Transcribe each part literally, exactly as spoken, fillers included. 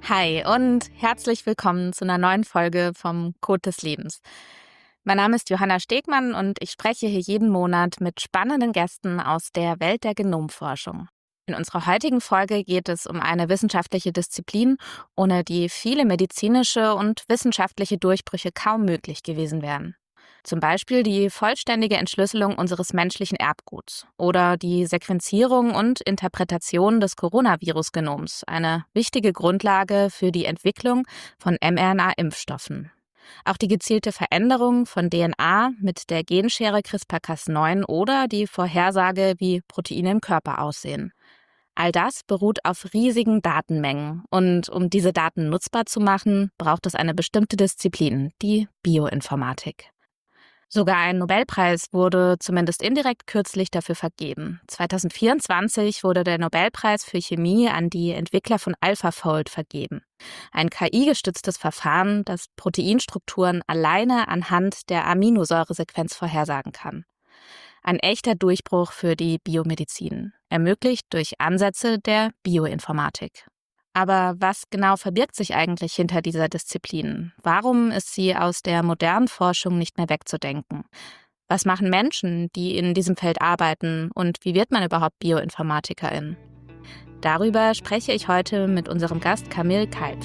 Hi und herzlich willkommen zu einer neuen Folge vom Code des Lebens. Mein Name ist Johanna Stegmann und ich spreche hier jeden Monat mit spannenden Gästen aus der Welt der Genomforschung. In unserer heutigen Folge geht es um eine wissenschaftliche Disziplin, ohne die viele medizinische und wissenschaftliche Durchbrüche kaum möglich gewesen wären. Zum Beispiel die vollständige Entschlüsselung unseres menschlichen Erbguts oder die Sequenzierung und Interpretation des Coronavirus-Genoms, eine wichtige Grundlage für die Entwicklung von mRNA-Impfstoffen. Auch die gezielte Veränderung von D N A mit der Genschere CRISPR Cas neun oder die Vorhersage, wie Proteine im Körper aussehen. All das beruht auf riesigen Datenmengen und um diese Daten nutzbar zu machen, braucht es eine bestimmte Disziplin, die Bioinformatik. Sogar ein Nobelpreis wurde zumindest indirekt kürzlich dafür vergeben. zweitausendvierundzwanzig wurde der Nobelpreis für Chemie an die Entwickler von AlphaFold vergeben. Ein K I-gestütztes Verfahren, das Proteinstrukturen alleine anhand der Aminosäuresequenz vorhersagen kann. Ein echter Durchbruch für die Biomedizin, ermöglicht durch Ansätze der Bioinformatik. Aber was genau verbirgt sich eigentlich hinter dieser Disziplin? Warum ist sie aus der modernen Forschung nicht mehr wegzudenken? Was machen Menschen, die in diesem Feld arbeiten, und wie wird man überhaupt Bioinformatikerin? Darüber spreche ich heute mit unserem Gast Camille Kalpf.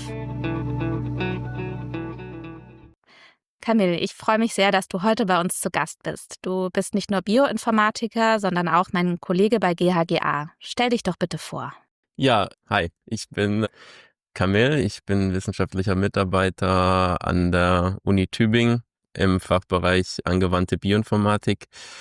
Camille, ich freue mich sehr, dass du heute bei uns zu Gast bist. Du bist nicht nur Bioinformatiker, sondern auch mein Kollege bei G H G A. Stell dich doch bitte vor. Ja, hi, ich bin Camille, ich bin wissenschaftlicher Mitarbeiter an der Uni Tübingen im Fachbereich angewandte Bioinformatik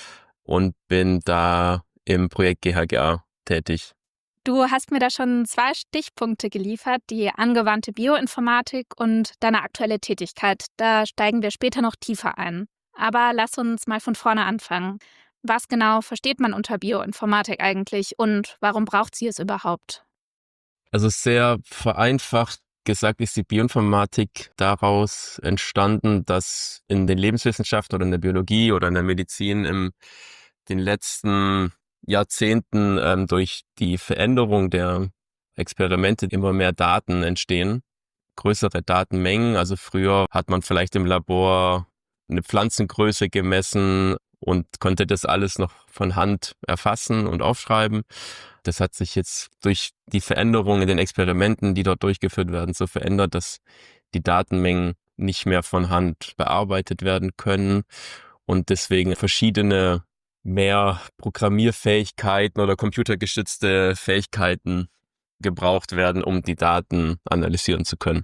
und bin da im Projekt G H G A tätig. Du hast mir da schon zwei Stichpunkte geliefert, die angewandte Bioinformatik und deine aktuelle Tätigkeit. Da steigen wir später noch tiefer ein. Aber lass uns mal von vorne anfangen. Was genau versteht man unter Bioinformatik eigentlich und warum braucht sie es überhaupt? Also sehr vereinfacht gesagt ist die Bioinformatik daraus entstanden, dass in den Lebenswissenschaften oder in der Biologie oder in der Medizin in den letzten Jahrzehnten ähm, durch die Veränderung der Experimente immer mehr Daten entstehen, größere Datenmengen. Also früher hat man vielleicht im Labor eine Pflanzengröße gemessen und konnte das alles noch von Hand erfassen und aufschreiben. Das hat sich jetzt durch die Veränderungen in den Experimenten, die dort durchgeführt werden, so verändert, dass die Datenmengen nicht mehr von Hand bearbeitet werden können und deswegen verschiedene mehr Programmierfähigkeiten oder computergestützte Fähigkeiten gebraucht werden, um die Daten analysieren zu können.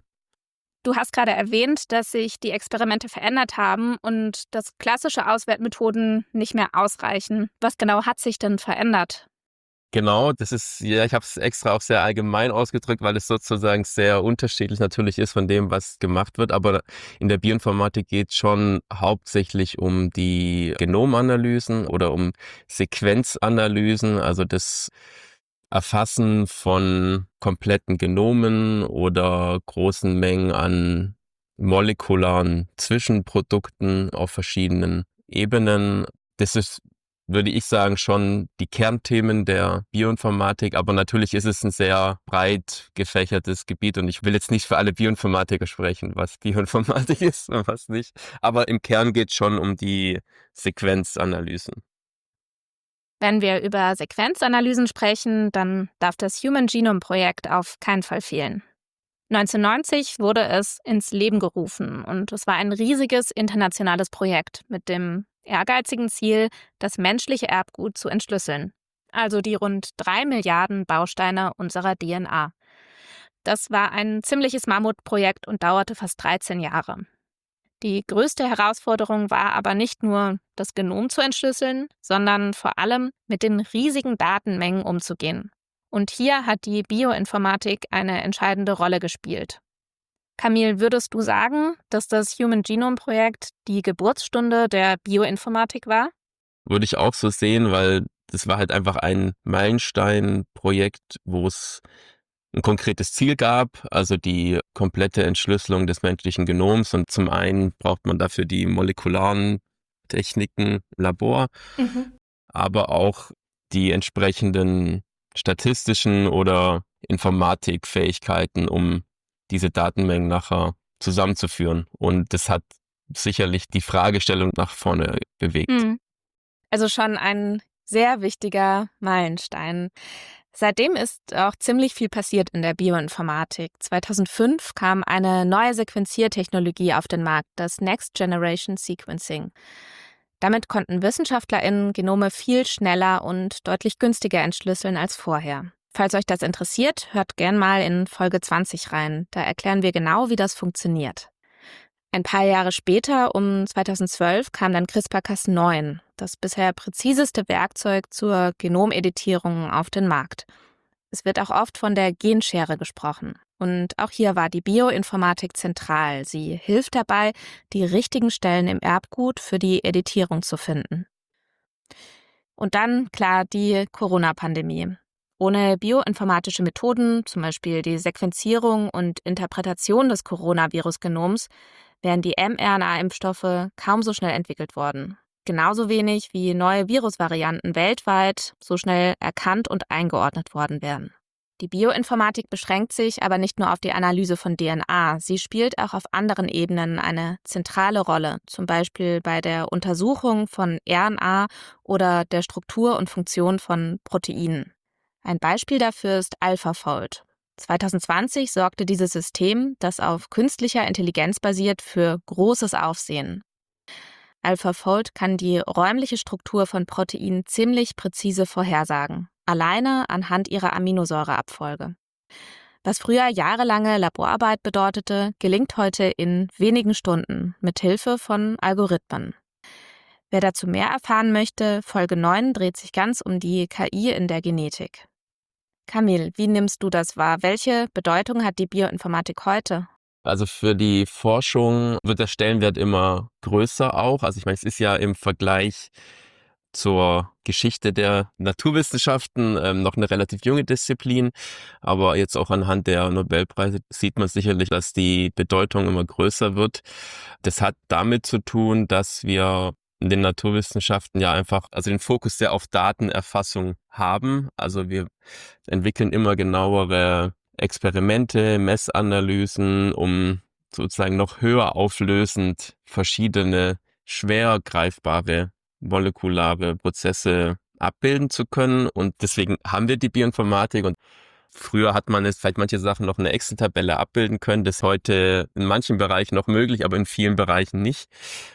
Du hast gerade erwähnt, dass sich die Experimente verändert haben und dass klassische Auswertmethoden nicht mehr ausreichen. Was genau hat sich denn verändert? Genau, das ist, ja, ich habe es extra auch sehr allgemein ausgedrückt, weil es sozusagen sehr unterschiedlich natürlich ist von dem, was gemacht wird. Aber in der Bioinformatik geht es schon hauptsächlich um die Genomanalysen oder um Sequenzanalysen, also das Erfassen von kompletten Genomen oder großen Mengen an molekularen Zwischenprodukten auf verschiedenen Ebenen. Das ist, würde ich sagen, schon die Kernthemen der Bioinformatik, aber natürlich ist es ein sehr breit gefächertes Gebiet und ich will jetzt nicht für alle Bioinformatiker sprechen, was Bioinformatik ist und was nicht, aber im Kern geht es schon um die Sequenzanalysen. Wenn wir über Sequenzanalysen sprechen, dann darf das Human Genome Projekt auf keinen Fall fehlen. neunzehnhundertneunzig wurde es ins Leben gerufen und es war ein riesiges internationales Projekt mit dem ehrgeizigen Ziel, das menschliche Erbgut zu entschlüsseln, also die rund drei Milliarden Bausteine unserer D N A. Das war ein ziemliches Mammutprojekt und dauerte fast dreizehn Jahre. Die größte Herausforderung war aber nicht nur, das Genom zu entschlüsseln, sondern vor allem mit den riesigen Datenmengen umzugehen. Und hier hat die Bioinformatik eine entscheidende Rolle gespielt. Camille, würdest du sagen, dass das Human Genome Projekt die Geburtsstunde der Bioinformatik war? Würde ich auch so sehen, weil das war halt einfach ein Meilensteinprojekt, wo es ein konkretes Ziel gab, also die komplette Entschlüsselung des menschlichen Genoms. Und zum einen braucht man dafür die molekularen Techniken im Labor, Mhm. aber auch die entsprechenden statistischen oder Informatikfähigkeiten, um diese Datenmengen nachher zusammenzuführen. Und das hat sicherlich die Fragestellung nach vorne bewegt. Hm. Also schon ein sehr wichtiger Meilenstein. Seitdem ist auch ziemlich viel passiert in der Bioinformatik. zweitausendfünf kam eine neue Sequenziertechnologie auf den Markt, das Next Generation Sequencing. Damit konnten WissenschaftlerInnen Genome viel schneller und deutlich günstiger entschlüsseln als vorher. Falls euch das interessiert, hört gern mal in Folge zwanzig rein. Da erklären wir genau, wie das funktioniert. Ein paar Jahre später, um zweitausendzwölf, kam dann CRISPR Cas neun, das bisher präziseste Werkzeug zur Genomeditierung auf den Markt. Es wird auch oft von der Genschere gesprochen. Und auch hier war die Bioinformatik zentral. Sie hilft dabei, die richtigen Stellen im Erbgut für die Editierung zu finden. Und dann, klar, die Corona-Pandemie. Ohne bioinformatische Methoden, zum Beispiel die Sequenzierung und Interpretation des Coronavirus-Genoms, wären die mRNA-Impfstoffe kaum so schnell entwickelt worden. Genauso wenig wie neue Virusvarianten weltweit so schnell erkannt und eingeordnet worden wären. Die Bioinformatik beschränkt sich aber nicht nur auf die Analyse von D N A, sie spielt auch auf anderen Ebenen eine zentrale Rolle, zum Beispiel bei der Untersuchung von R N A oder der Struktur und Funktion von Proteinen. Ein Beispiel dafür ist AlphaFold. zweitausendzwanzig sorgte dieses System, das auf künstlicher Intelligenz basiert, für großes Aufsehen. AlphaFold kann die räumliche Struktur von Proteinen ziemlich präzise vorhersagen, alleine anhand ihrer Aminosäureabfolge. Was früher jahrelange Laborarbeit bedeutete, gelingt heute in wenigen Stunden mit Hilfe von Algorithmen. Wer dazu mehr erfahren möchte, Folge neun dreht sich ganz um die K I in der Genetik. Camille, wie nimmst du das wahr? Welche Bedeutung hat die Bioinformatik heute? Also für die Forschung wird der Stellenwert immer größer auch. Also ich meine, es ist ja im Vergleich zur Geschichte der Naturwissenschaften ähm, noch eine relativ junge Disziplin. Aber jetzt auch anhand der Nobelpreise sieht man sicherlich, dass die Bedeutung immer größer wird. Das hat damit zu tun, dass wir in den Naturwissenschaften ja einfach, also den Fokus sehr auf Datenerfassung haben. Also wir entwickeln immer genauere Experimente, Messanalysen, um sozusagen noch höher auflösend verschiedene schwer greifbare molekulare Prozesse abbilden zu können. Und deswegen haben wir die Bioinformatik. Und früher hat man es vielleicht manche Sachen noch in einer Excel-Tabelle abbilden können. Das ist heute in manchen Bereichen noch möglich, aber in vielen Bereichen nicht.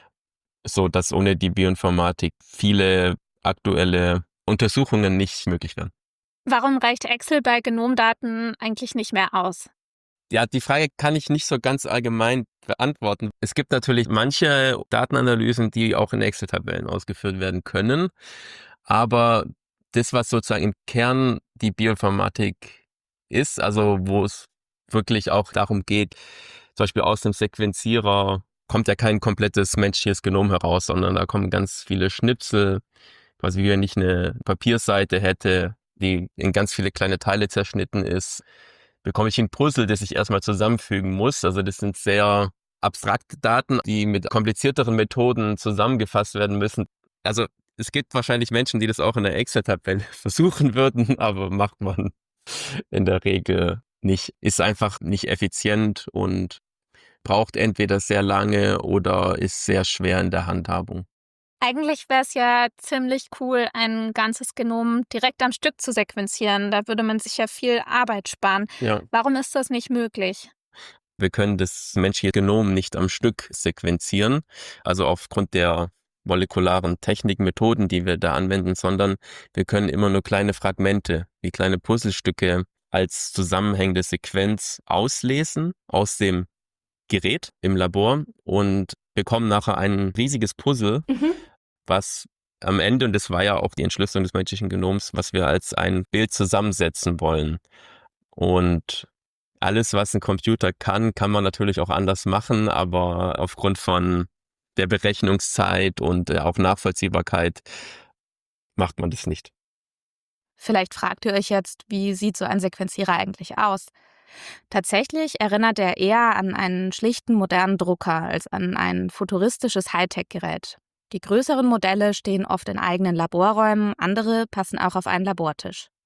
So dass ohne die Bioinformatik viele aktuelle Untersuchungen nicht möglich wären. Warum reicht Excel bei Genomdaten eigentlich nicht mehr aus? Ja, die Frage kann ich nicht so ganz allgemein beantworten. Es gibt natürlich manche Datenanalysen, die auch in Excel-Tabellen ausgeführt werden können. Aber das, was sozusagen im Kern die Bioinformatik ist, also wo es wirklich auch darum geht, zum Beispiel aus dem Sequenzierer kommt ja kein komplettes menschliches Genom heraus, sondern da kommen ganz viele Schnipsel, quasi wie wenn ich eine Papierseite hätte, die in ganz viele kleine Teile zerschnitten ist, bekomme ich ein Puzzle, das ich erstmal zusammenfügen muss. Also das sind sehr abstrakte Daten, die mit komplizierteren Methoden zusammengefasst werden müssen. Also es gibt wahrscheinlich Menschen, die das auch in der Excel-Tabelle versuchen würden, aber macht man in der Regel nicht. Ist einfach nicht effizient und braucht entweder sehr lange oder ist sehr schwer in der Handhabung. Eigentlich wäre es ja ziemlich cool, ein ganzes Genom direkt am Stück zu sequenzieren. Da würde man sich ja viel Arbeit sparen. Ja. Warum ist das nicht möglich? Wir können das menschliche Genom nicht am Stück sequenzieren, also aufgrund der molekularen Technikmethoden, die wir da anwenden, sondern wir können immer nur kleine Fragmente, wie kleine Puzzlestücke als zusammenhängende Sequenz auslesen aus dem Gerät im Labor und bekommen nachher ein riesiges Puzzle, Mhm. was am Ende, und das war ja auch die Entschlüsselung des menschlichen Genoms, was wir als ein Bild zusammensetzen wollen. Und alles, was ein Computer kann, kann man natürlich auch anders machen, aber aufgrund von der Berechnungszeit und auch Nachvollziehbarkeit macht man das nicht. Vielleicht fragt ihr euch jetzt, wie sieht so ein Sequenzierer eigentlich aus? Tatsächlich erinnert er eher an einen schlichten modernen Drucker als an ein futuristisches Hightech-Gerät. Die größeren Modelle stehen oft in eigenen Laborräumen, andere passen auch auf einen Labortisch.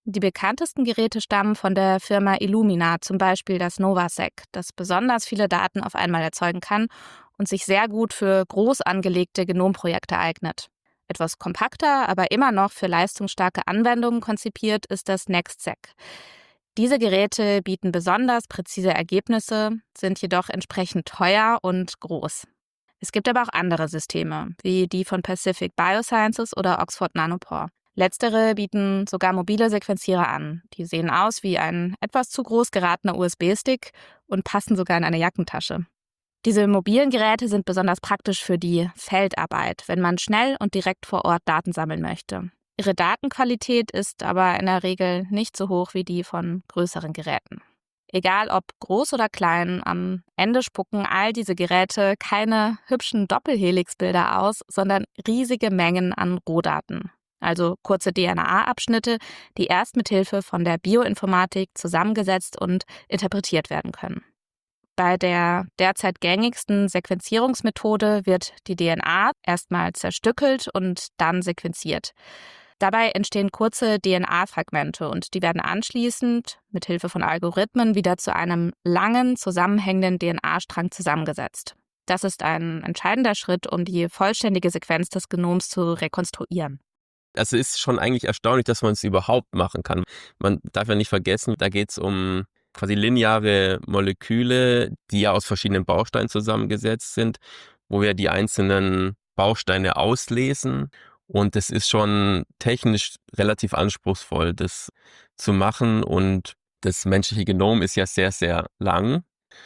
Die bekanntesten Geräte stammen von der Firma Illumina, zum Beispiel das NovaSeq, das besonders viele Daten auf einmal erzeugen kann und sich sehr gut für groß angelegte Genomprojekte eignet. Etwas kompakter, aber immer noch für leistungsstarke Anwendungen konzipiert ist das NextSeq. Diese Geräte bieten besonders präzise Ergebnisse, sind jedoch entsprechend teuer und groß. Es gibt aber auch andere Systeme, wie die von Pacific Biosciences oder Oxford Nanopore. Letztere bieten sogar mobile Sequenzierer an. Die sehen aus wie ein etwas zu groß geratener U S B-Stick und passen sogar in eine Jackentasche. Diese mobilen Geräte sind besonders praktisch für die Feldarbeit, wenn man schnell und direkt vor Ort Daten sammeln möchte. Ihre Datenqualität ist aber in der Regel nicht so hoch wie die von größeren Geräten. Egal ob groß oder klein, am Ende spucken all diese Geräte keine hübschen Doppelhelixbilder aus, sondern riesige Mengen an Rohdaten. Also kurze D N A-Abschnitte, die erst mit Hilfe von der Bioinformatik zusammengesetzt und interpretiert werden können. Bei der derzeit gängigsten Sequenzierungsmethode wird die D N A erstmal zerstückelt und dann sequenziert. Dabei entstehen kurze D N A-Fragmente und die werden anschließend mit Hilfe von Algorithmen wieder zu einem langen, zusammenhängenden D N A-Strang zusammengesetzt. Das ist ein entscheidender Schritt, um die vollständige Sequenz des Genoms zu rekonstruieren. Also ist schon eigentlich erstaunlich, dass man es überhaupt machen kann. Man darf ja nicht vergessen, da geht es um quasi lineare Moleküle, die ja aus verschiedenen Bausteinen zusammengesetzt sind, wo wir die einzelnen Bausteine auslesen. Und es ist schon technisch relativ anspruchsvoll, das zu machen. Und das menschliche Genom ist ja sehr, sehr lang.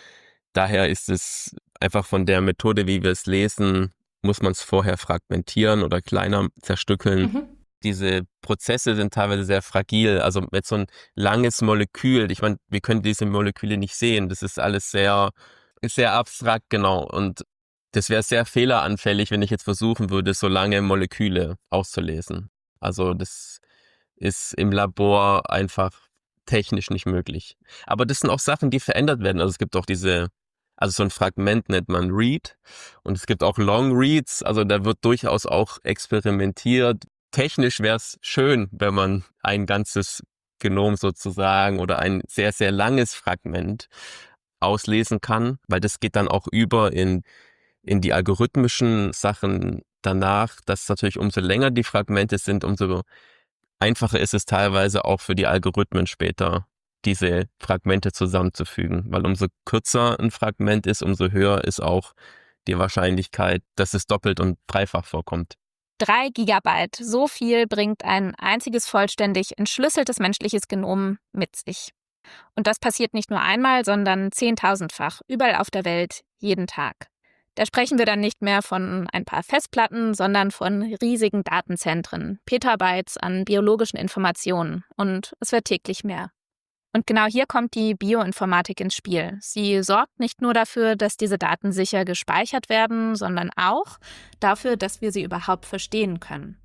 Daher ist es einfach von der Methode, wie wir es lesen, muss man es vorher fragmentieren oder kleiner zerstückeln. Mhm. Diese Prozesse sind teilweise sehr fragil. Also mit so ein langes Molekül, ich meine, wir können diese Moleküle nicht sehen. Das ist alles sehr, sehr abstrakt, genau. Und das wäre sehr fehleranfällig, wenn ich jetzt versuchen würde, so lange Moleküle auszulesen. Also das ist im Labor einfach technisch nicht möglich. Aber das sind auch Sachen, die verändert werden. Also es gibt auch diese, also so ein Fragment nennt man Read und es gibt auch Long Reads. Also da wird durchaus auch experimentiert. Technisch wäre es schön, wenn man ein ganzes Genom sozusagen oder ein sehr, sehr langes Fragment auslesen kann, weil das geht dann auch über in, in die algorithmischen Sachen danach, dass natürlich umso länger die Fragmente sind, umso einfacher ist es teilweise auch für die Algorithmen später, diese Fragmente zusammenzufügen, weil umso kürzer ein Fragment ist, umso höher ist auch die Wahrscheinlichkeit, dass es doppelt und dreifach vorkommt. Drei Gigabyte, so viel bringt ein einziges vollständig entschlüsseltes menschliches Genom mit sich. Und das passiert nicht nur einmal, sondern zehntausendfach, überall auf der Welt, jeden Tag. Da sprechen wir dann nicht mehr von ein paar Festplatten, sondern von riesigen Datenzentren, Petabytes an biologischen Informationen. Und es wird täglich mehr. Und genau hier kommt die Bioinformatik ins Spiel. Sie sorgt nicht nur dafür, dass diese Daten sicher gespeichert werden, sondern auch dafür, dass wir sie überhaupt verstehen können.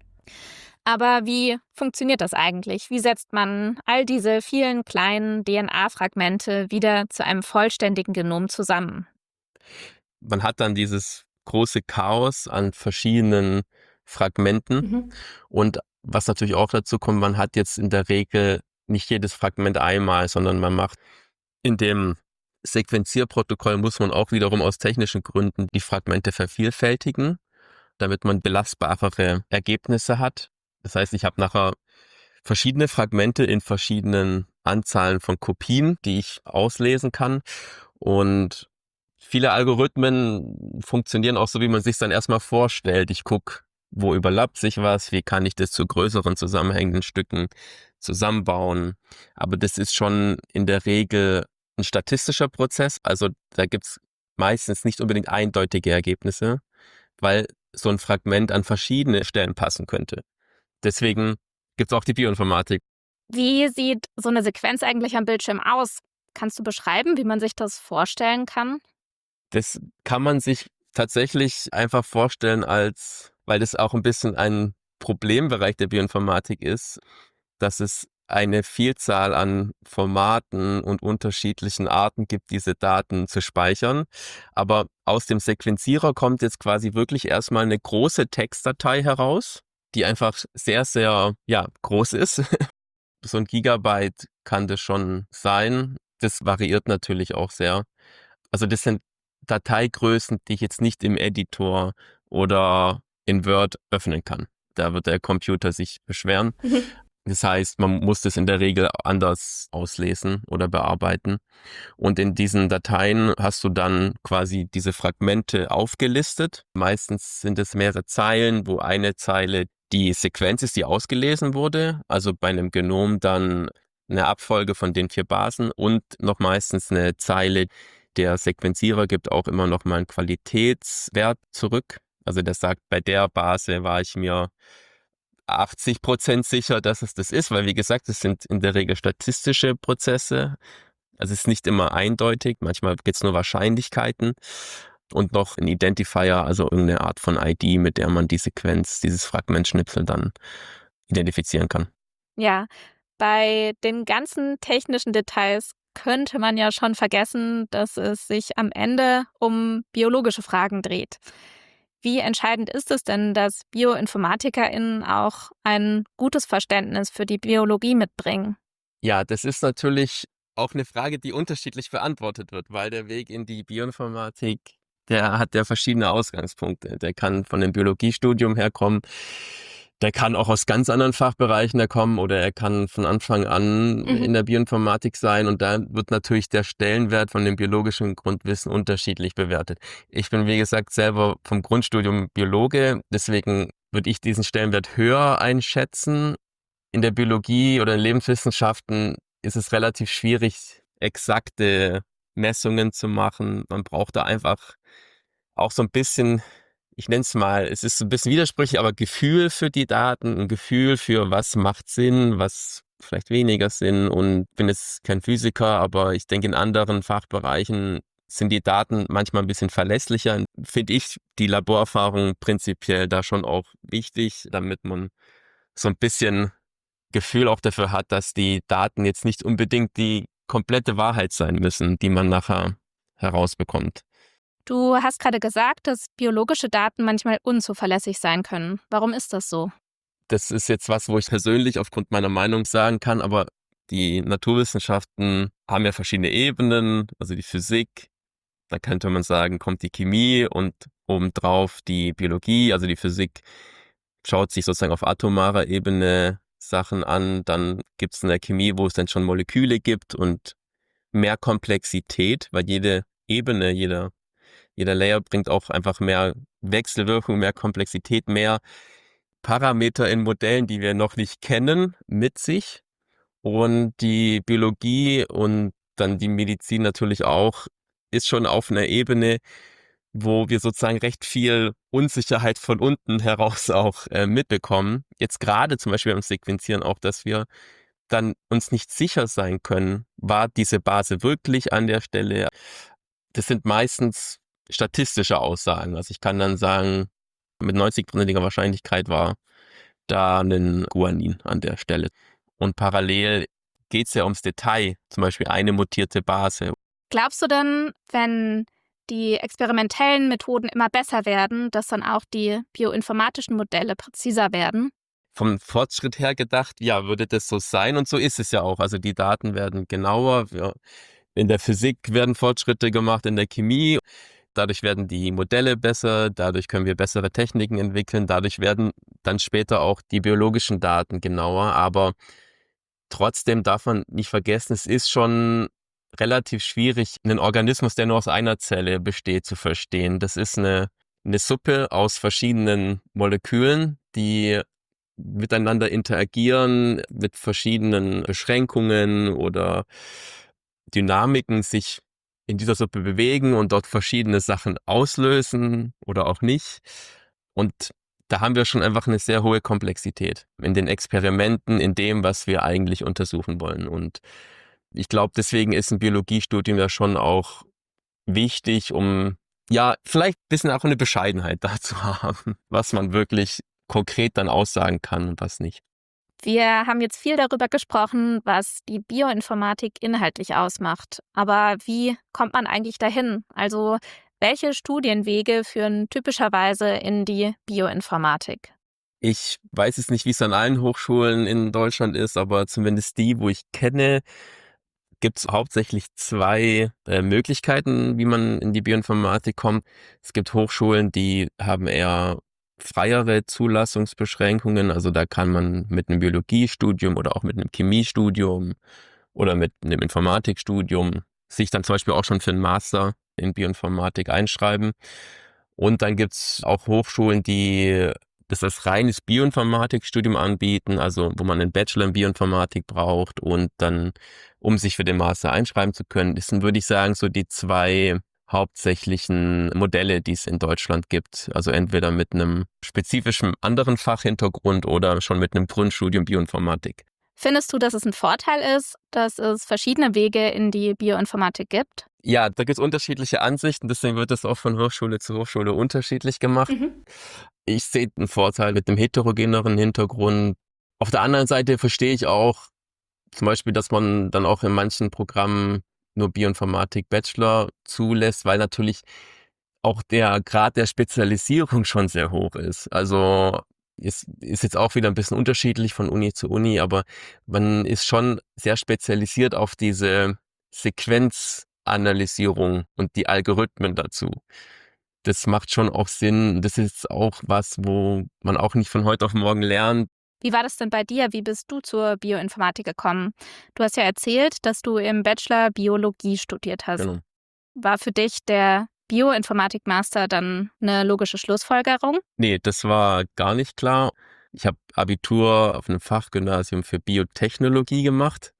Aber wie funktioniert das eigentlich? Wie setzt man all diese vielen kleinen D N A-Fragmente wieder zu einem vollständigen Genom zusammen? Man hat dann dieses große Chaos an verschiedenen Fragmenten. Mhm. Und was natürlich auch dazu kommt, man hat jetzt in der Regel nicht jedes Fragment einmal, sondern man macht in dem Sequenzierprotokoll muss man auch wiederum aus technischen Gründen die Fragmente vervielfältigen, damit man belastbarere Ergebnisse hat. Das heißt, ich habe nachher verschiedene Fragmente in verschiedenen Anzahlen von Kopien, die ich auslesen kann. Und viele Algorithmen funktionieren auch so, wie man sich dann erstmal vorstellt. Ich gucke, wo überlappt sich was, wie kann ich das zu größeren zusammenhängenden Stücken zusammenbauen. Aber das ist schon in der Regel ein statistischer Prozess. Also da gibt es meistens nicht unbedingt eindeutige Ergebnisse, weil so ein Fragment an verschiedene Stellen passen könnte. Deswegen gibt es auch die Bioinformatik. Wie sieht so eine Sequenz eigentlich am Bildschirm aus? Kannst du beschreiben, wie man sich das vorstellen kann? Das kann man sich tatsächlich einfach vorstellen als, weil das auch ein bisschen ein Problembereich der Bioinformatik ist, dass es eine Vielzahl an Formaten und unterschiedlichen Arten gibt, diese Daten zu speichern. Aber aus dem Sequenzierer kommt jetzt quasi wirklich erstmal eine große Textdatei heraus, die einfach sehr, sehr ja, groß ist. so ein Gigabyte kann das schon sein. Das variiert natürlich auch sehr. Also das sind Dateigrößen, die ich jetzt nicht im Editor oder in Word öffnen kann. Da wird der Computer sich beschweren. Das heißt, man muss das in der Regel anders auslesen oder bearbeiten. Und in diesen Dateien hast du dann quasi diese Fragmente aufgelistet. Meistens sind es mehrere Zeilen, wo eine Zeile die Sequenz ist, die ausgelesen wurde. Also bei einem Genom dann eine Abfolge von den vier Basen und noch meistens eine Zeile. Der Sequenzierer gibt auch immer noch mal einen Qualitätswert zurück. Also der sagt, bei der Base war ich mir achtzig Prozent sicher, dass es das ist, weil wie gesagt, es sind in der Regel statistische Prozesse. Also es ist nicht immer eindeutig, manchmal gibt es nur Wahrscheinlichkeiten und noch ein Identifier, also irgendeine Art von I D, mit der man die Sequenz, dieses Fragmentschnipsel dann identifizieren kann. Ja, bei den ganzen technischen Details könnte man ja schon vergessen, dass es sich am Ende um biologische Fragen dreht. Wie entscheidend ist es denn, dass BioinformatikerInnen auch ein gutes Verständnis für die Biologie mitbringen? Ja, das ist natürlich auch eine Frage, die unterschiedlich beantwortet wird, weil der Weg in die Bioinformatik, der hat ja verschiedene Ausgangspunkte. Der kann von dem Biologiestudium herkommen, der kann auch aus ganz anderen Fachbereichen da kommen oder er kann von Anfang an Mhm. in der Bioinformatik sein und da wird natürlich der Stellenwert von dem biologischen Grundwissen unterschiedlich bewertet. Ich bin, wie gesagt, selber vom Grundstudium Biologe, deswegen würde ich diesen Stellenwert höher einschätzen. In der Biologie oder in Lebenswissenschaften ist es relativ schwierig, exakte Messungen zu machen. Man braucht da einfach auch so ein bisschen, ich nenne es mal, es ist so ein bisschen widersprüchlich, aber Gefühl für die Daten, ein Gefühl für was macht Sinn, was vielleicht weniger Sinn. Und ich bin jetzt kein Physiker, aber ich denke, in anderen Fachbereichen sind die Daten manchmal ein bisschen verlässlicher. Finde ich die Laborerfahrung prinzipiell da schon auch wichtig, damit man so ein bisschen Gefühl auch dafür hat, dass die Daten jetzt nicht unbedingt die komplette Wahrheit sein müssen, die man nachher herausbekommt. Du hast gerade gesagt, dass biologische Daten manchmal unzuverlässig sein können. Warum ist das so? Das ist jetzt was, wo ich persönlich aufgrund meiner Meinung sagen kann, aber die Naturwissenschaften haben ja verschiedene Ebenen, also die Physik, da könnte man sagen, kommt die Chemie und obendrauf die Biologie, also die Physik schaut sich sozusagen auf atomarer Ebene Sachen an, dann gibt es in der Chemie, wo es dann schon Moleküle gibt und mehr Komplexität, weil jede Ebene, jeder, jeder Layer bringt auch einfach mehr Wechselwirkung, mehr Komplexität, mehr Parameter in Modellen, die wir noch nicht kennen, mit sich. Und die Biologie und dann die Medizin natürlich auch ist schon auf einer Ebene, wo wir sozusagen recht viel Unsicherheit von unten heraus auch äh, mitbekommen. Jetzt gerade zum Beispiel beim Sequenzieren auch, dass wir dann uns nicht sicher sein können, war diese Base wirklich an der Stelle. Das sind meistens statistische Aussagen. Also ich kann dann sagen, mit neunzig-prozentiger Wahrscheinlichkeit war da ein Guanin an der Stelle. Und parallel geht es ja ums Detail, zum Beispiel eine mutierte Base. Glaubst du denn, wenn die experimentellen Methoden immer besser werden, dass dann auch die bioinformatischen Modelle präziser werden? Vom Fortschritt her gedacht, ja, würde das so sein und so ist es ja auch. Also die Daten werden genauer, wir, in der Physik werden Fortschritte gemacht, in der Chemie. Dadurch werden die Modelle besser, dadurch können wir bessere Techniken entwickeln, dadurch werden dann später auch die biologischen Daten genauer. Aber trotzdem darf man nicht vergessen, es ist schon relativ schwierig, einen Organismus, der nur aus einer Zelle besteht, zu verstehen. Das ist eine, eine Suppe aus verschiedenen Molekülen, die miteinander interagieren, mit verschiedenen Beschränkungen oder Dynamiken sich in dieser Suppe bewegen und dort verschiedene Sachen auslösen oder auch nicht. Und da haben wir schon einfach eine sehr hohe Komplexität in den Experimenten, in dem, was wir eigentlich untersuchen wollen. Und ich glaube, deswegen ist ein Biologiestudium ja schon auch wichtig, um ja vielleicht ein bisschen auch eine Bescheidenheit dazu haben, was man wirklich konkret dann aussagen kann und was nicht. Wir haben jetzt viel darüber gesprochen, was die Bioinformatik inhaltlich ausmacht. Aber wie kommt man eigentlich dahin? Also welche Studienwege führen typischerweise in die Bioinformatik? Ich weiß jetzt nicht, wie es an allen Hochschulen in Deutschland ist, aber zumindest die, wo ich kenne, gibt es hauptsächlich zwei äh, Möglichkeiten, wie man in die Bioinformatik kommt. Es gibt Hochschulen, die haben eher freiere Zulassungsbeschränkungen. Also da kann man mit einem Biologiestudium oder auch mit einem Chemiestudium oder mit einem Informatikstudium sich dann zum Beispiel auch schon für einen Master in Bioinformatik einschreiben. Und dann gibt's auch Hochschulen, die das als reines Bioinformatikstudium anbieten, also wo man einen Bachelor in Bioinformatik braucht und dann, um sich für den Master einschreiben zu können, das sind, würde ich sagen, so die zwei hauptsächlichen Modelle, die es in Deutschland gibt. Also entweder mit einem spezifischen anderen Fachhintergrund oder schon mit einem Grundstudium Bioinformatik. Findest du, dass es ein Vorteil ist, dass es verschiedene Wege in die Bioinformatik gibt? Ja, da gibt es unterschiedliche Ansichten, deswegen wird das auch von Hochschule zu Hochschule unterschiedlich gemacht. Mhm. Ich sehe einen Vorteil mit dem heterogeneren Hintergrund. Auf der anderen Seite verstehe ich auch zum Beispiel, dass man dann auch in manchen Programmen nur Bioinformatik Bachelor zulässt, weil natürlich auch der Grad der Spezialisierung schon sehr hoch ist. Also es ist jetzt auch wieder ein bisschen unterschiedlich von Uni zu Uni, aber man ist schon sehr spezialisiert auf diese Sequenzanalysierung und die Algorithmen dazu. Das macht schon auch Sinn. Das ist auch was, wo man auch nicht von heute auf morgen lernt. Wie war das denn bei dir? Wie bist du zur Bioinformatik gekommen? Du hast ja erzählt, dass du im Bachelor Biologie studiert hast. Genau. War für dich der Bioinformatik-Master dann eine logische Schlussfolgerung? Nee, das war gar nicht klar. Ich habe Abitur auf einem Fachgymnasium für Biotechnologie gemacht.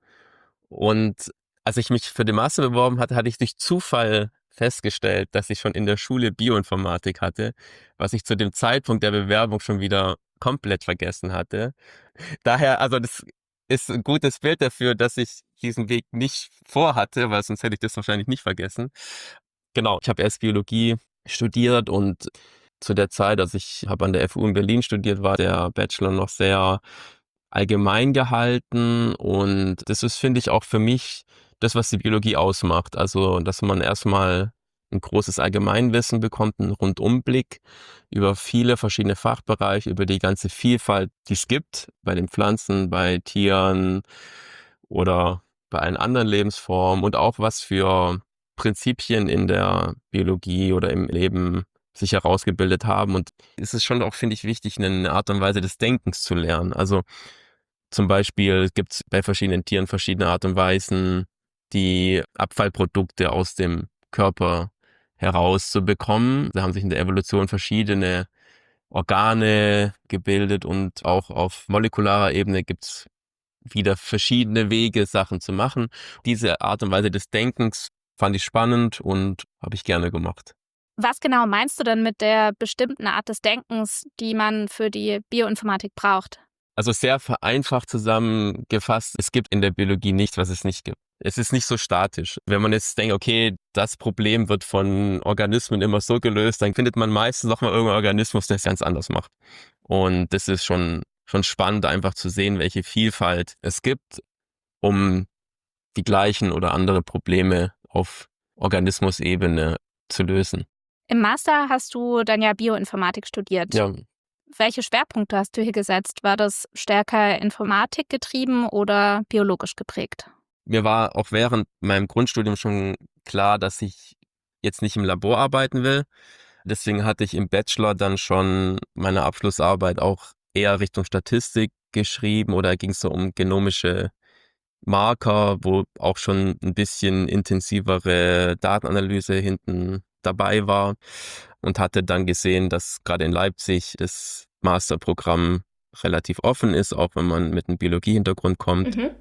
Und als ich mich für den Master beworben hatte, hatte ich durch Zufall festgestellt, dass ich schon in der Schule Bioinformatik hatte, was ich zu dem Zeitpunkt der Bewerbung schon wieder komplett vergessen hatte. Daher, also das ist ein gutes Bild dafür, dass ich diesen Weg nicht vorhatte, weil sonst hätte ich das wahrscheinlich nicht vergessen. Genau, ich habe erst Biologie studiert und zu der Zeit, also ich habe an der F U in Berlin studiert, war der Bachelor noch sehr allgemein gehalten und das ist, finde ich, auch für mich das, was die Biologie ausmacht. Also, dass man erstmal ein großes Allgemeinwissen bekommt, einen Rundumblick über viele verschiedene Fachbereiche, über die ganze Vielfalt, die es gibt, bei den Pflanzen, bei Tieren oder bei allen anderen Lebensformen und auch was für Prinzipien in der Biologie oder im Leben sich herausgebildet haben. Und es ist schon auch, finde ich, wichtig, eine Art und Weise des Denkens zu lernen. Also zum Beispiel gibt es bei verschiedenen Tieren verschiedene Art und Weisen, die Abfallprodukte aus dem Körper herauszubekommen. Da haben sich in der Evolution verschiedene Organe gebildet und auch auf molekularer Ebene gibt es wieder verschiedene Wege, Sachen zu machen. Diese Art und Weise des Denkens fand ich spannend und habe ich gerne gemacht. Was genau meinst du denn mit der bestimmten Art des Denkens, die man für die Bioinformatik braucht? Also sehr vereinfacht zusammengefasst, es gibt in der Biologie nichts, was es nicht gibt. Es ist nicht so statisch. Wenn man jetzt denkt, okay, das Problem wird von Organismen immer so gelöst, dann findet man meistens noch mal irgendeinen Organismus, der es ganz anders macht. Und das ist schon, schon spannend, einfach zu sehen, welche Vielfalt es gibt, um die gleichen oder andere Probleme auf Organismusebene zu lösen. Im Master hast du dann ja Bioinformatik studiert. Ja, Welche Schwerpunkte hast du hier gesetzt? War das stärker Informatik getrieben oder biologisch geprägt? mir war auch während meinem Grundstudium schon klar, dass ich jetzt nicht im Labor arbeiten will. Deswegen hatte ich im Bachelor dann schon meine Abschlussarbeit auch eher Richtung Statistik geschrieben oder ging es so um genomische Marker, wo auch schon ein bisschen intensivere Datenanalyse hinten dabei war und hatte dann gesehen, dass gerade in Leipzig das Masterprogramm relativ offen ist, auch wenn man mit einem Biologiehintergrund kommt. Mhm.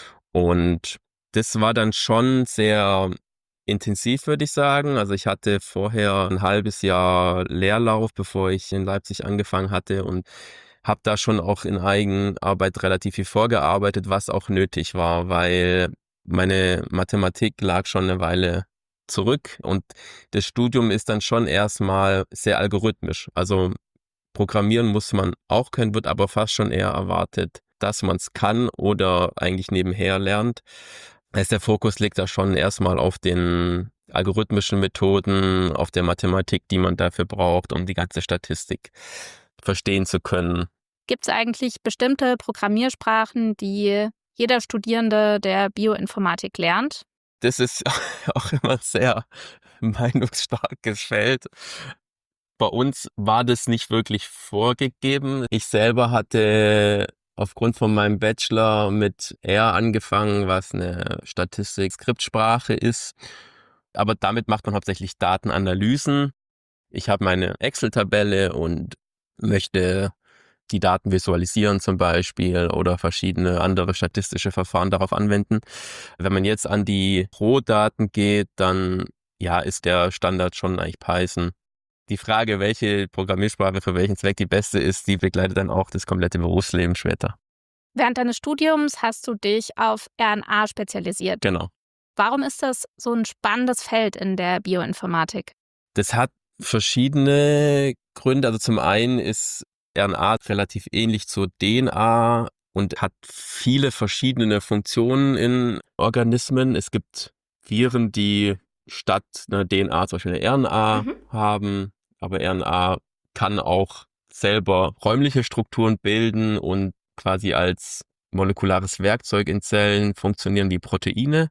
Und das war dann schon sehr intensiv, würde ich sagen. Also ich hatte vorher ein halbes Jahr Leerlauf, bevor ich in Leipzig angefangen hatte und habe da schon auch in Eigenarbeit relativ viel vorgearbeitet, was auch nötig war, weil meine Mathematik lag schon eine Weile zurück und das Studium ist dann schon erstmal sehr algorithmisch. Also programmieren muss man auch können, wird aber fast schon eher erwartet, dass man es kann oder eigentlich nebenher lernt. Also der Fokus liegt da schon erstmal auf den algorithmischen Methoden, auf der Mathematik, die man dafür braucht, um die ganze Statistik verstehen zu können. Gibt es eigentlich bestimmte Programmiersprachen, die jeder Studierende der Bioinformatik lernt? Das ist auch immer sehr meinungsstarkes Feld. Bei uns war das nicht wirklich vorgegeben. Ich selber hatte aufgrund von meinem Bachelor mit R angefangen, was eine Statistik-Skriptsprache ist. Aber damit macht man hauptsächlich Datenanalysen. Ich habe meine Excel-Tabelle und möchte die Daten visualisieren zum Beispiel oder verschiedene andere statistische Verfahren darauf anwenden. Wenn man jetzt an die Rohdaten geht, dann ja, ist der Standard schon eigentlich Python. Die Frage, welche Programmiersprache für welchen Zweck die beste ist, die begleitet dann auch das komplette Berufsleben später. Während deines Studiums hast du dich auf R N A spezialisiert. Genau. Warum ist das so ein spannendes Feld in der Bioinformatik? Das hat verschiedene Gründe. Also zum einen ist R N A relativ ähnlich zur D N A und hat viele verschiedene Funktionen in Organismen. Es gibt Viren, die statt einer D N A zum Beispiel eine R N A mhm. haben, aber R N A kann auch selber räumliche Strukturen bilden und quasi als molekulares Werkzeug in Zellen funktionieren die Proteine.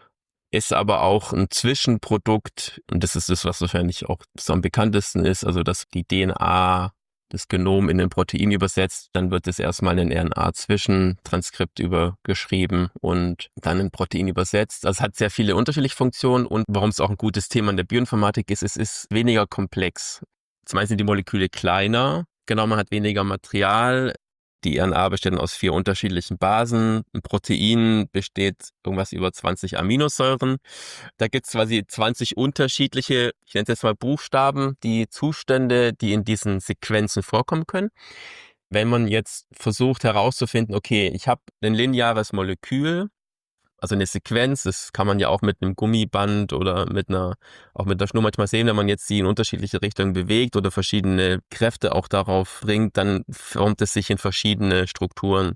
Ist aber auch ein Zwischenprodukt, und das ist das, was wahrscheinlich auch so am bekanntesten ist, also dass die D N A das Genom in ein Protein übersetzt, dann wird es erstmal in ein R N A-Zwischentranskript übergeschrieben und dann in Protein übersetzt. Also es hat sehr viele unterschiedliche Funktionen und warum es auch ein gutes Thema in der Bioinformatik ist, es ist weniger komplex. Zum einen sind die Moleküle kleiner, genau, man hat weniger Material. Die R N A besteht aus vier unterschiedlichen Basen. Ein Protein besteht irgendwas über zwanzig Aminosäuren. Da gibt es quasi zwanzig unterschiedliche, ich nenne es jetzt mal Buchstaben, die Zustände, die in diesen Sequenzen vorkommen können. Wenn man jetzt versucht herauszufinden, okay, ich habe ein lineares Molekül, also eine Sequenz, das kann man ja auch mit einem Gummiband oder mit einer, auch mit der Schnur manchmal sehen, wenn man jetzt die in unterschiedliche Richtungen bewegt oder verschiedene Kräfte auch darauf bringt, dann formt es sich in verschiedene Strukturen.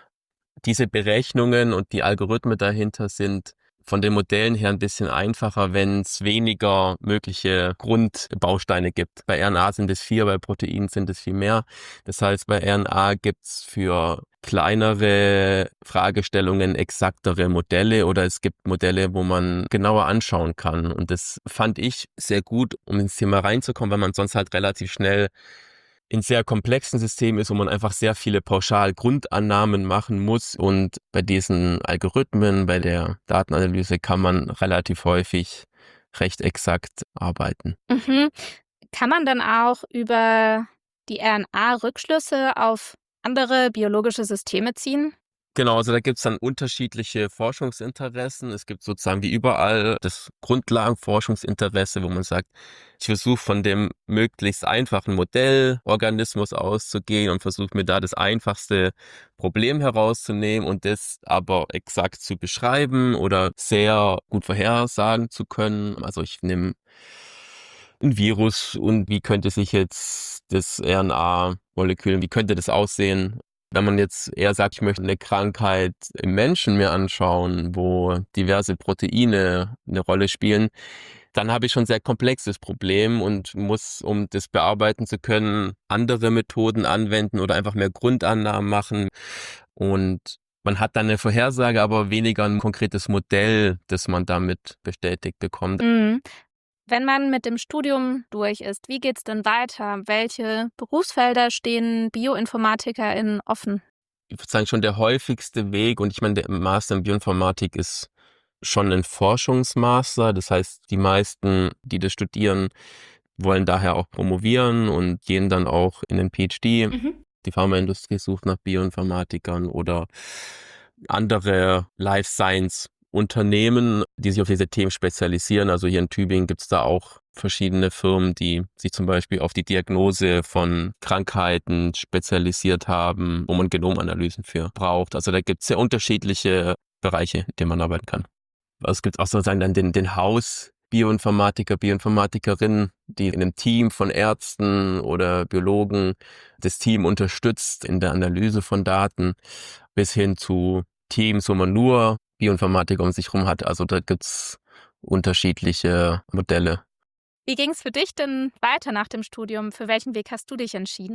Diese Berechnungen und die Algorithmen dahinter sind von den Modellen her ein bisschen einfacher, wenn es weniger mögliche Grundbausteine gibt. Bei R N A sind es vier, bei Proteinen sind es viel mehr. Das heißt, bei R N A gibt es für kleinere Fragestellungen exaktere Modelle oder es gibt Modelle, wo man genauer anschauen kann. Und das fand ich sehr gut, um ins Thema reinzukommen, weil man sonst halt relativ schnell in sehr komplexen Systemen ist, wo man einfach sehr viele Pauschal-Grundannahmen machen muss. Und bei diesen Algorithmen, bei der Datenanalyse kann man relativ häufig recht exakt arbeiten. Mhm. Kann man dann auch über die R N A Rückschlüsse auf andere biologische Systeme ziehen? Genau, also da gibt es dann unterschiedliche Forschungsinteressen. Es gibt sozusagen wie überall das Grundlagenforschungsinteresse, wo man sagt, ich versuche von dem möglichst einfachen Modellorganismus auszugehen und versuche mir da das einfachste Problem herauszunehmen und das aber exakt zu beschreiben oder sehr gut vorhersagen zu können. Also ich nehme ein Virus und wie könnte sich jetzt das R N A-Molekül, wie könnte das aussehen? Wenn man jetzt eher sagt, ich möchte eine Krankheit im Menschen mir anschauen, wo diverse Proteine eine Rolle spielen, dann habe ich schon ein sehr komplexes Problem und muss, um das bearbeiten zu können, andere Methoden anwenden oder einfach mehr Grundannahmen machen. Und man hat dann eine Vorhersage, aber weniger ein konkretes Modell, das man damit bestätigt bekommt. Mhm. Wenn man mit dem Studium durch ist, wie geht's denn weiter? Welche Berufsfelder stehen BioinformatikerInnen offen? Ich würde sagen, schon der häufigste Weg, und ich meine, der Master in Bioinformatik ist schon ein Forschungsmaster. Das heißt, die meisten, die das studieren, wollen daher auch promovieren und gehen dann auch in den P H D. Mhm. Die Pharmaindustrie sucht nach Bioinformatikern oder andere Life Science Unternehmen, die sich auf diese Themen spezialisieren. Also hier in Tübingen gibt es da auch verschiedene Firmen, die sich zum Beispiel auf die Diagnose von Krankheiten spezialisiert haben, wo man Genomanalysen für braucht. Also da gibt es sehr unterschiedliche Bereiche, in denen man arbeiten kann. Also es gibt auch sozusagen dann den, den Haus-Bioinformatiker, Bioinformatikerinnen, die in einem Team von Ärzten oder Biologen das Team unterstützt in der Analyse von Daten, bis hin zu Teams, wo man nur Bioinformatiker um sich rum hat. Also da gibt's unterschiedliche Modelle. Wie ging es für dich denn weiter nach dem Studium? Für welchen Weg hast du dich entschieden?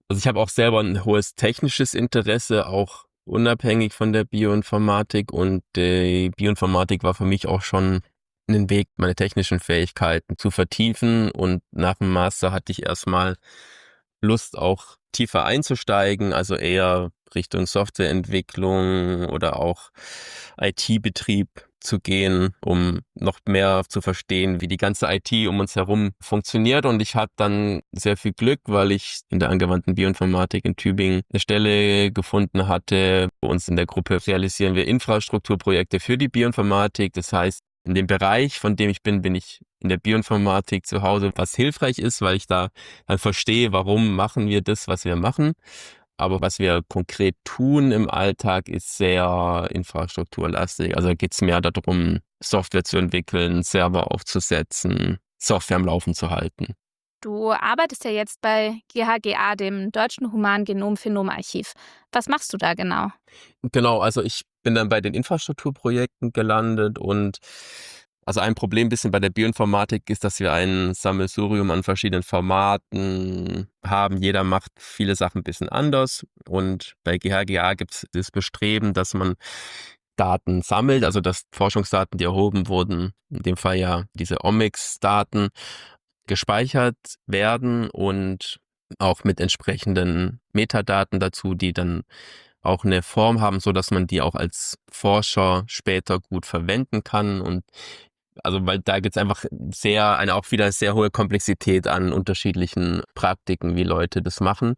Also ich habe auch selber ein hohes technisches Interesse, auch unabhängig von der Bioinformatik, und die Bioinformatik war für mich auch schon ein Weg, meine technischen Fähigkeiten zu vertiefen, und nach dem Master hatte ich erstmal Lust, auch tiefer einzusteigen, also eher Richtung Softwareentwicklung oder auch I T-Betrieb zu gehen, um noch mehr zu verstehen, wie die ganze I T um uns herum funktioniert. Und ich hatte dann sehr viel Glück, weil ich in der angewandten Bioinformatik in Tübingen eine Stelle gefunden hatte. Bei uns in der Gruppe realisieren wir Infrastrukturprojekte für die Bioinformatik. Das heißt, in dem Bereich, von dem ich bin, bin ich in der Bioinformatik zu Hause, was hilfreich ist, weil ich da dann verstehe, warum machen wir das, was wir machen. Aber was wir konkret tun im Alltag, ist sehr infrastrukturlastig. Also da geht es mehr darum, Software zu entwickeln, Server aufzusetzen, Software am Laufen zu halten. Du arbeitest ja jetzt bei G H G A, dem Deutschen Humangenom-Phenom-Archiv. Was machst du da genau? Genau, also ich bin dann bei den Infrastrukturprojekten gelandet, und also ein Problem ein bisschen bei der Bioinformatik ist, dass wir ein Sammelsurium an verschiedenen Formaten haben. Jeder macht viele Sachen ein bisschen anders, und bei G H G A gibt es das Bestreben, dass man Daten sammelt, also dass Forschungsdaten, die erhoben wurden, in dem Fall ja diese Omics-Daten, gespeichert werden und auch mit entsprechenden Metadaten dazu, die dann auch eine Form haben, so dass man die auch als Forscher später gut verwenden kann. Und also, weil da gibt es einfach sehr, eine auch wieder sehr hohe Komplexität an unterschiedlichen Praktiken, wie Leute das machen.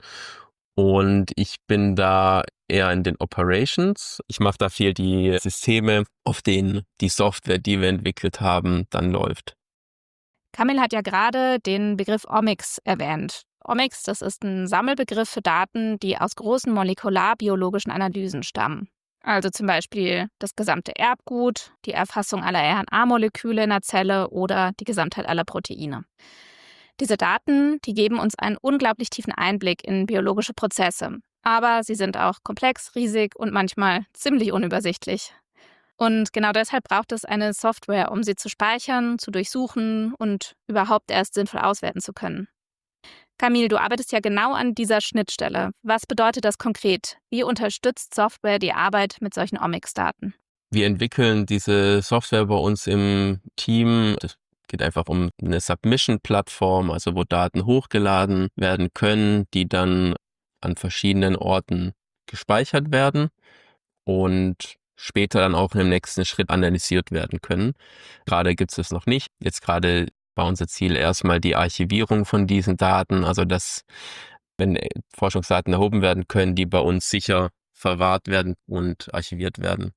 Und ich bin da eher in den Operations. Ich mache da viel die Systeme, auf denen die Software, die wir entwickelt haben, dann läuft. Kamil hat ja gerade den Begriff Omics erwähnt. Omics, das ist ein Sammelbegriff für Daten, die aus großen molekularbiologischen Analysen stammen. Also zum Beispiel das gesamte Erbgut, die Erfassung aller R N A-Moleküle in der Zelle oder die Gesamtheit aller Proteine. Diese Daten, die geben uns einen unglaublich tiefen Einblick in biologische Prozesse. Aber sie sind auch komplex, riesig und manchmal ziemlich unübersichtlich. Und genau deshalb braucht es eine Software, um sie zu speichern, zu durchsuchen und überhaupt erst sinnvoll auswerten zu können. Kamil, du arbeitest ja genau an dieser Schnittstelle. Was bedeutet das konkret? Wie unterstützt Software die Arbeit mit solchen Omics-Daten? Wir entwickeln diese Software bei uns im Team. Das geht einfach um eine Submission-Plattform, also wo Daten hochgeladen werden können, die dann an verschiedenen Orten gespeichert werden und später dann auch im nächsten Schritt analysiert werden können. Gerade gibt es das noch nicht. Jetzt gerade war unser Ziel erstmal die Archivierung von diesen Daten, also dass, wenn Forschungsdaten erhoben werden können, die bei uns sicher verwahrt werden und archiviert werden.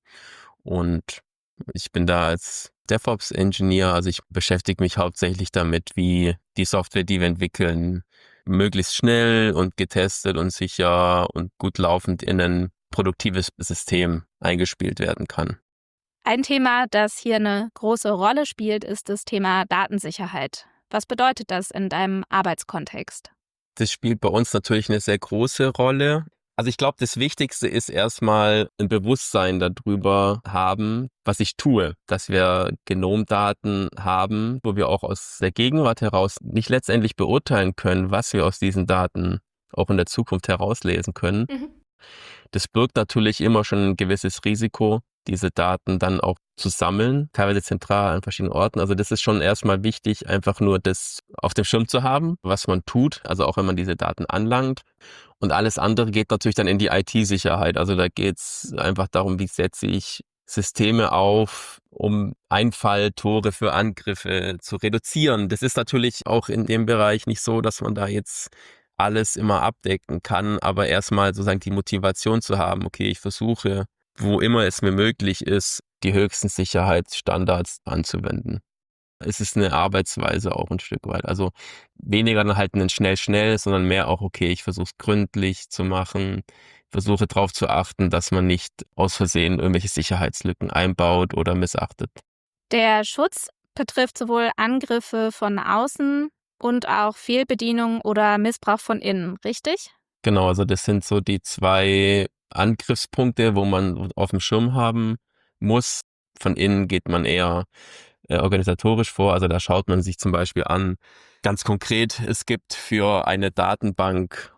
Und ich bin da als DevOps-Engineer, also ich beschäftige mich hauptsächlich damit, wie die Software, die wir entwickeln, möglichst schnell und getestet und sicher und gut laufend in ein produktives System eingespielt werden kann. Ein Thema, das hier eine große Rolle spielt, ist das Thema Datensicherheit. Was bedeutet das in deinem Arbeitskontext? Das spielt bei uns natürlich eine sehr große Rolle. Also ich glaube, das Wichtigste ist erstmal ein Bewusstsein darüber haben, was ich tue, dass wir Genomdaten haben, wo wir auch aus der Gegenwart heraus nicht letztendlich beurteilen können, was wir aus diesen Daten auch in der Zukunft herauslesen können. Mhm. Das birgt natürlich immer schon ein gewisses Risiko, diese Daten dann auch zu sammeln, teilweise zentral an verschiedenen Orten. Also das ist schon erstmal wichtig, einfach nur das auf dem Schirm zu haben, was man tut, also auch wenn man diese Daten anlangt. Und alles andere geht natürlich dann in die I T-Sicherheit. Also da geht es einfach darum, wie setze ich Systeme auf, um Einfalltore für Angriffe zu reduzieren. Das ist natürlich auch in dem Bereich nicht so, dass man da jetzt alles immer abdecken kann, aber erstmal sozusagen die Motivation zu haben, okay, ich versuche, wo immer es mir möglich ist, die höchsten Sicherheitsstandards anzuwenden. Es ist eine Arbeitsweise auch ein Stück weit. Also weniger dann halt ein schnell, schnell, sondern mehr auch, okay, ich versuche es gründlich zu machen, versuche darauf zu achten, dass man nicht aus Versehen irgendwelche Sicherheitslücken einbaut oder missachtet. Der Schutz betrifft sowohl Angriffe von außen und auch Fehlbedienung oder Missbrauch von innen, richtig? Genau, also das sind so die zwei Angriffspunkte, wo man auf dem Schirm haben muss. Von innen geht man eher äh, organisatorisch vor. Also da schaut man sich zum Beispiel an, ganz konkret, es gibt für eine Datenbank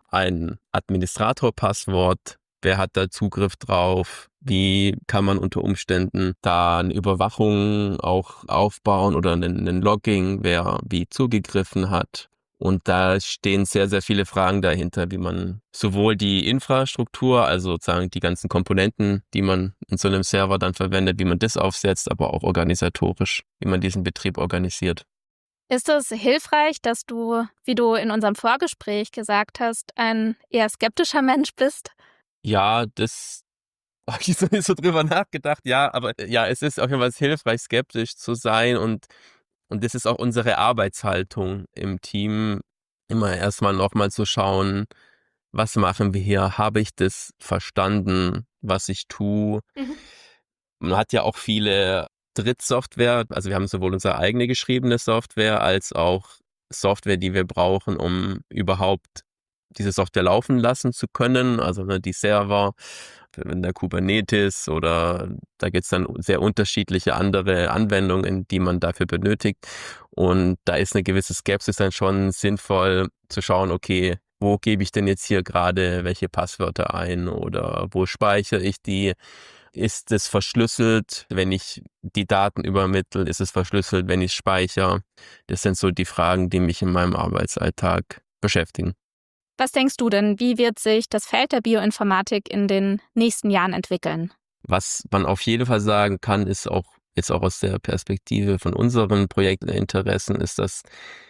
ein Administratorpasswort? Wer hat da Zugriff drauf? Wie kann man unter Umständen da eine Überwachung auch aufbauen oder ein Logging, wer wie zugegriffen hat? Und da stehen sehr, sehr viele Fragen dahinter, wie man sowohl die Infrastruktur, also sozusagen die ganzen Komponenten, die man in so einem Server dann verwendet, wie man das aufsetzt, aber auch organisatorisch, wie man diesen Betrieb organisiert. Ist es hilfreich, dass du, wie du in unserem Vorgespräch gesagt hast, ein eher skeptischer Mensch bist? Ja, das habe ich so nicht so drüber nachgedacht. Ja, aber ja, es ist auf jeden Fall hilfreich, skeptisch zu sein und Und das ist auch unsere Arbeitshaltung im Team, immer erstmal nochmal zu schauen, was machen wir hier? Habe ich das verstanden, was ich tue? Mhm. Man hat ja auch viele Drittsoftware, also wir haben sowohl unsere eigene geschriebene Software als auch Software, die wir brauchen, um überhaupt diese Software laufen lassen zu können, also ne, die Server, in der Kubernetes oder da gibt es dann sehr unterschiedliche andere Anwendungen, die man dafür benötigt. Und da ist eine gewisse Skepsis dann schon sinnvoll zu schauen, okay, wo gebe ich denn jetzt hier gerade welche Passwörter ein oder wo speichere ich die? Ist es verschlüsselt, wenn ich die Daten übermittle? Ist es verschlüsselt, wenn ich speichere? Das sind so die Fragen, die mich in meinem Arbeitsalltag beschäftigen. Was denkst du denn, wie wird sich das Feld der Bioinformatik in den nächsten Jahren entwickeln? Was man auf jeden Fall sagen kann, ist auch jetzt auch aus der Perspektive von unseren Projektinteressen, ist, dass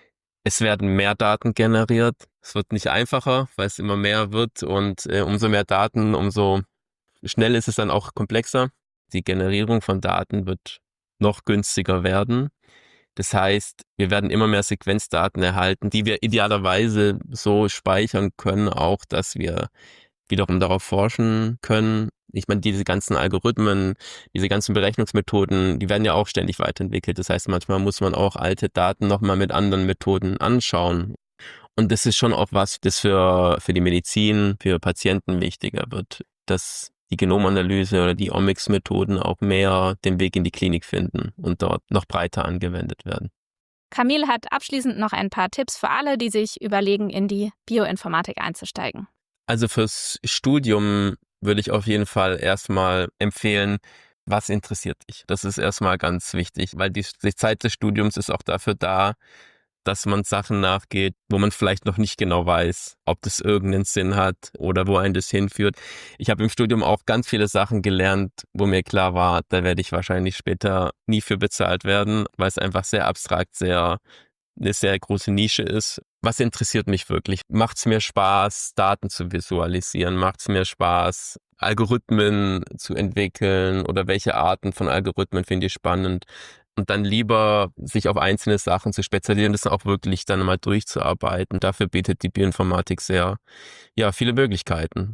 es werden mehr Daten generiert. Es wird nicht einfacher, weil es immer mehr wird und äh, umso mehr Daten, umso schnell ist es dann auch komplexer. Die Generierung von Daten wird noch günstiger werden. Das heißt, wir werden immer mehr Sequenzdaten erhalten, die wir idealerweise so speichern können, auch dass wir wiederum darauf forschen können. Ich meine, diese ganzen Algorithmen, diese ganzen Berechnungsmethoden, die werden ja auch ständig weiterentwickelt. Das heißt, manchmal muss man auch alte Daten nochmal mit anderen Methoden anschauen. Und das ist schon auch was, das für, für die Medizin, für Patienten wichtiger wird, dass die Genomanalyse oder die Omics-Methoden auch mehr den Weg in die Klinik finden und dort noch breiter angewendet werden. Camille hat abschließend noch ein paar Tipps für alle, die sich überlegen, in die Bioinformatik einzusteigen. Also fürs Studium würde ich auf jeden Fall erstmal empfehlen, was interessiert dich? Das ist erstmal ganz wichtig, weil die, die Zeit des Studiums ist auch dafür da, dass man Sachen nachgeht, wo man vielleicht noch nicht genau weiß, ob das irgendeinen Sinn hat oder wo einen das hinführt. Ich habe im Studium auch ganz viele Sachen gelernt, wo mir klar war, da werde ich wahrscheinlich später nie für bezahlt werden, weil es einfach sehr abstrakt, sehr eine sehr große Nische ist. Was interessiert mich wirklich? Macht es mir Spaß, Daten zu visualisieren? Macht es mir Spaß, Algorithmen zu entwickeln oder welche Arten von Algorithmen finde ich spannend? Und dann lieber sich auf einzelne Sachen zu spezialisieren, das auch wirklich dann mal durchzuarbeiten. Dafür bietet die Bioinformatik sehr, ja, viele Möglichkeiten.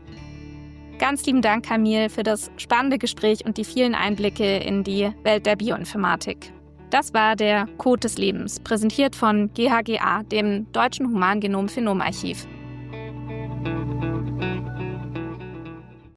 Ganz lieben Dank, Camille, für das spannende Gespräch und die vielen Einblicke in die Welt der Bioinformatik. Das war der Code des Lebens, präsentiert von G H G A, dem Deutschen Humangenom-Phenom-Archiv.